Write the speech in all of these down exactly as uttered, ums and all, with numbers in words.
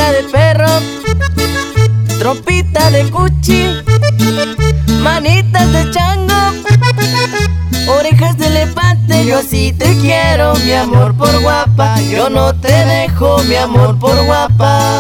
Carita de perro, trompita de cuchi, manitas de chango, orejas de elefante. Yo sí te quiero, mi amor, por guapa. Yo no te dejo, mi amor, por guapa.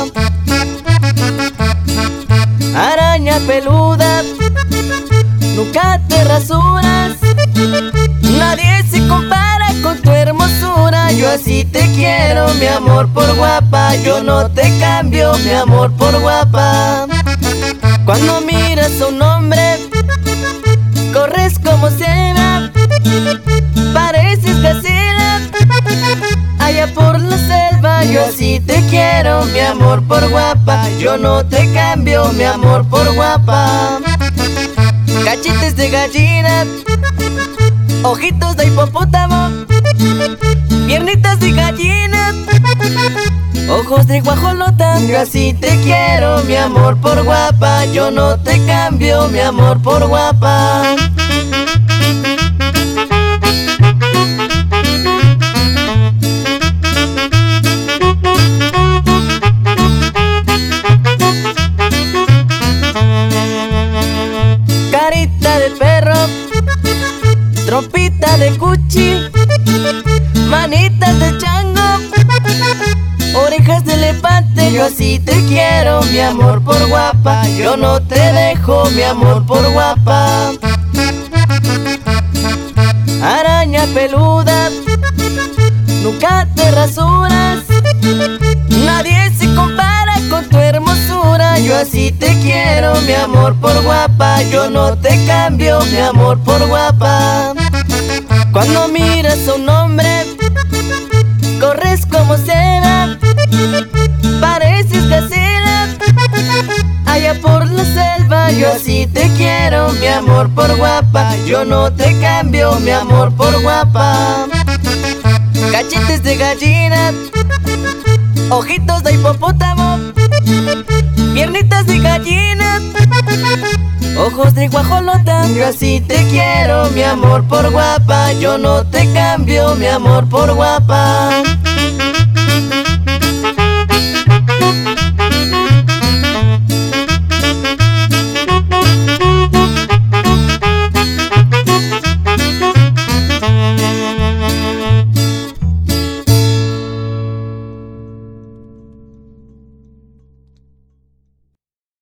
Araña peluda, nunca te rasuras, nadie se compara con tu hermosura. Yo así te quiero, mi amor, por guapa. Yo no te cambio, mi amor, por guapa. Cuando miras a un hombre, corres como cebra, pareces gacela allá por la selva. Yo así te quiero, mi amor, por guapa. Yo no te cambio, mi amor, por guapa. Cachetes de gallina, ojitos de hipopótamo, piernitas de gallina, ojos de guajolota. Yo así te quiero, mi amor, por guapa. Yo no te cambio, mi amor, por guapa. Carita de perro, trompita de cuchi, manitas de chango, orejas de elefante. Yo así te quiero, mi amor, por guapa. Yo no te dejo, mi amor, por guapa. Araña peluda, nunca te rasuras, nadie se compara con tu hermosura. Yo así te quiero, mi amor, por guapa. Yo no te cambio, mi amor, por guapa. Cuando miras a un hombre, corres como cebra, pareces gacela allá por la selva. Yo así te quiero, mi amor, por guapa. Yo no te cambio, mi amor, por guapa. Cachetes de gallina, ojitos de hipopótamo, piernitas de gallina, ojos de guajolota. Yo así te quiero, mi amor, por guapa. Yo no te cambio, mi amor, por guapa.